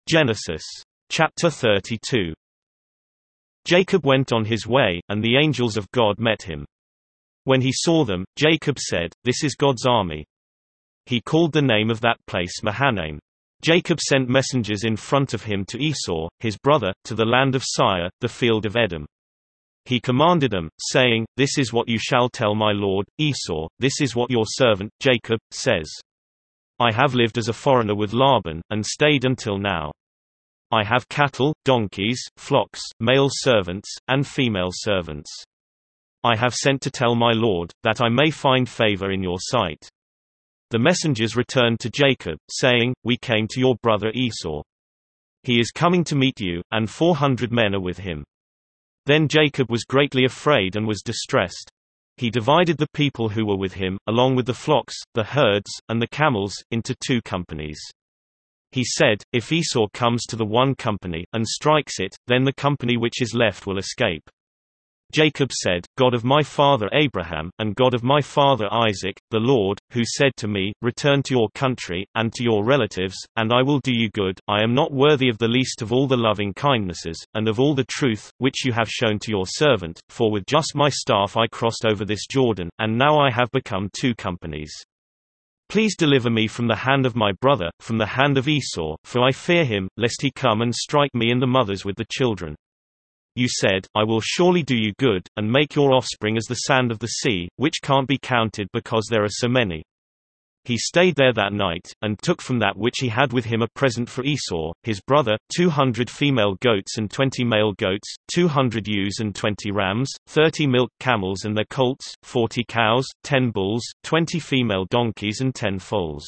Genesis. Chapter 32. Jacob went on his way, and the angels of God met him. When he saw them, Jacob said, "This is God's army." He called the name of that place Mahanaim. Jacob sent messengers in front of him to Esau, his brother, to the land of Seir, the field of Edom. He commanded them, saying, "This is what you shall tell my lord, Esau, this is what your servant, Jacob, says. I have lived as a foreigner with Laban, and stayed until now. I have cattle, donkeys, flocks, male servants, and female servants. I have sent to tell my lord, that I may find favor in your sight." The messengers returned to Jacob, saying, "We came to your brother Esau. He is coming to meet you, and 400 men are with him." Then Jacob was greatly afraid and was distressed. He divided the people who were with him, along with the flocks, the herds, and the camels, into 2 companies. He said, "If Esau comes to the one company, and strikes it, then the company which is left will escape." Jacob said, "God of my father Abraham, and God of my father Isaac, the Lord, who said to me, 'Return to your country, and to your relatives, and I will do you good,' I am not worthy of the least of all the loving kindnesses, and of all the truth, which you have shown to your servant, for with just my staff I crossed over this Jordan, and now I have become 2 companies. Please deliver me from the hand of my brother, from the hand of Esau, for I fear him, lest he come and strike me and the mothers with the children. You said, 'I will surely do you good, and make your offspring as the sand of the sea, which can't be counted because there are so many.'" He stayed there that night, and took from that which he had with him a present for Esau, his brother, 200 female goats and 20 male goats, 200 ewes and 20 rams, 30 milk camels and their colts, 40 cows, 10 bulls, 20 female donkeys and 10 foals.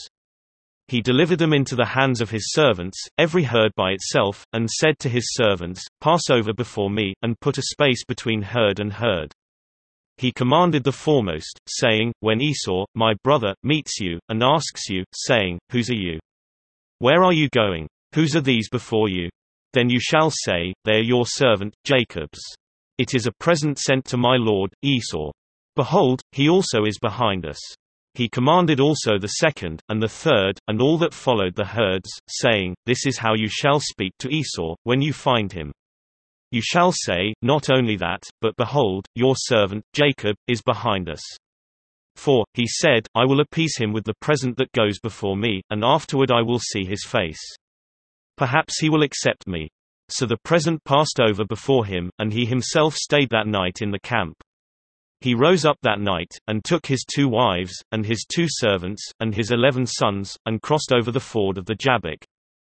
He delivered them into the hands of his servants, every herd by itself, and said to his servants, "Pass over before me, and put a space between herd and herd." He commanded the foremost, saying, "When Esau, my brother, meets you, and asks you, saying, 'Whose are you? Where are you going? Whose are these before you?' then you shall say, 'They are your servant, Jacob's. It is a present sent to my lord, Esau. Behold, he also is behind us.'" He commanded also the second, and the third, and all that followed the herds, saying, "This is how you shall speak to Esau, when you find him. You shall say, not only that, but behold, your servant, Jacob, is behind us. For, he said, I will appease him with the present that goes before me, and afterward I will see his face. Perhaps he will accept me." So the present passed over before him, and he himself stayed that night in the camp. He rose up that night, and took his 2 wives, and his 2 servants, and his 11 sons, and crossed over the ford of the Jabbok.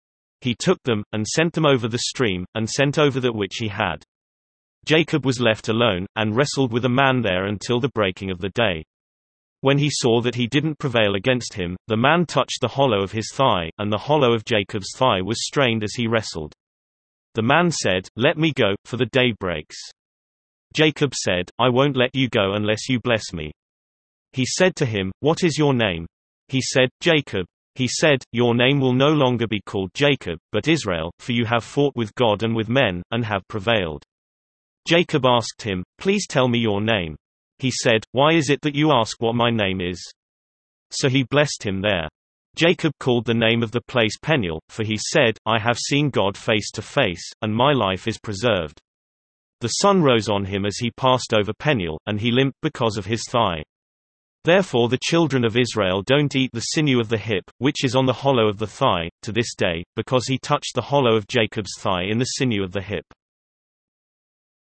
He took them, and sent them over the stream, and sent over that which he had. Jacob was left alone, and wrestled with a man there until the breaking of the day. When he saw that he didn't prevail against him, the man touched the hollow of his thigh, and the hollow of Jacob's thigh was strained as he wrestled. The man said, "Let me go, for the day breaks." Jacob said, "I won't let you go unless you bless me." He said to him, "What is your name?" He said, "Jacob." He said, "Your name will no longer be called Jacob, but Israel, for you have fought with God and with men, and have prevailed." Jacob asked him, "Please tell me your name." He said, "Why is it that you ask what my name is?" So he blessed him there. Jacob called the name of the place Peniel, for he said, "I have seen God face to face, and my life is preserved." The sun rose on him as he passed over Peniel, and he limped because of his thigh. Therefore the children of Israel don't eat the sinew of the hip, which is on the hollow of the thigh, to this day, because he touched the hollow of Jacob's thigh in the sinew of the hip.